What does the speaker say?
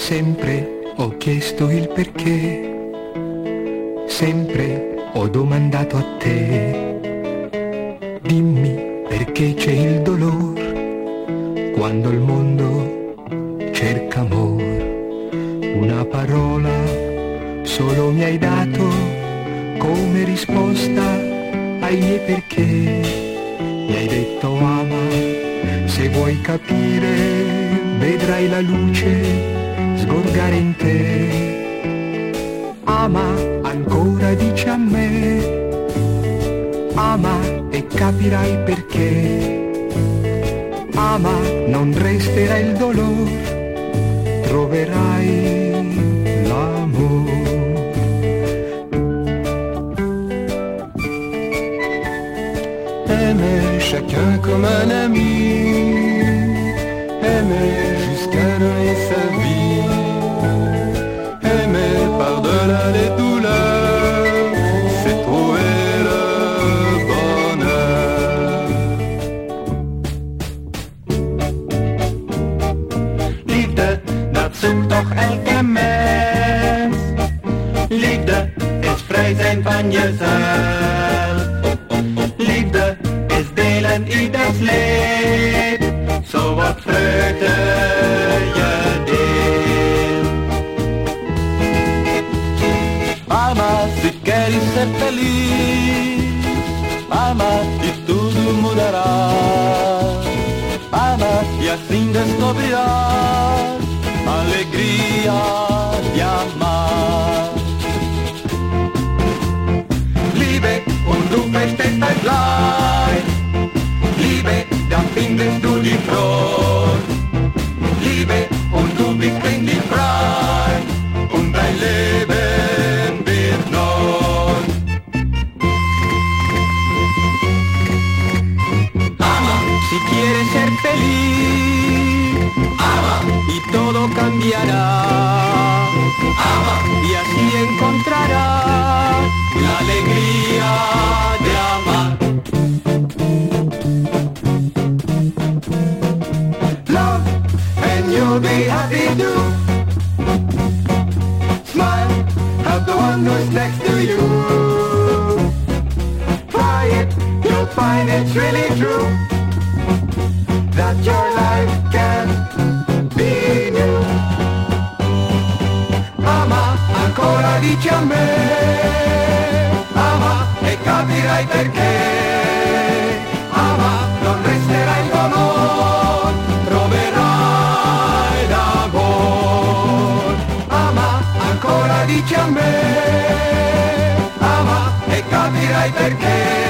Sempre ho chiesto il perché, sempre ho domandato a te. Dimmi perché c'è il dolor quando il mondo cerca amor. Una parola solo mi hai dato come risposta ai miei perché. Mi hai detto ama, se vuoi capire vedrai la luce sgorgare in te. Ama ancora, dici a me, ama e capirai perché. Ama, non resterà il dolore, troverai l'amore. Aimer chacun comme un ami, aimer jusqu'à donner sa vie, aimer par-delà les douleurs, c'est trouver le bonheur. Liefde, dat zoekt toch elke mens. Liefde is vrij zijn van jezelf. Liefde is delen ieders leed, zo wat vreugde je deelt. Ama, si queres ser feliz, ama y tudo mudará. Ama y assim descobrirás alegría de amar. Liebe und du verstehst ein Leid, Liebe, dann findest du die Freude. Liebe und du bist endlich frei und dein Leben wird neu. Ama, si quieres ser feliz, ama y todo cambiará. Ama y así encontrarás la alegría de amar. Love and you'll be happy too. Smile, help the one who's next to you. Try it, you'll find it's really true, that your life can be new. Ama, ancora dici a me, ama e capirai perché. Ama, non resterà il dolore, troverai l'amor. Ama, ancora dici a me, ama e capirai perché.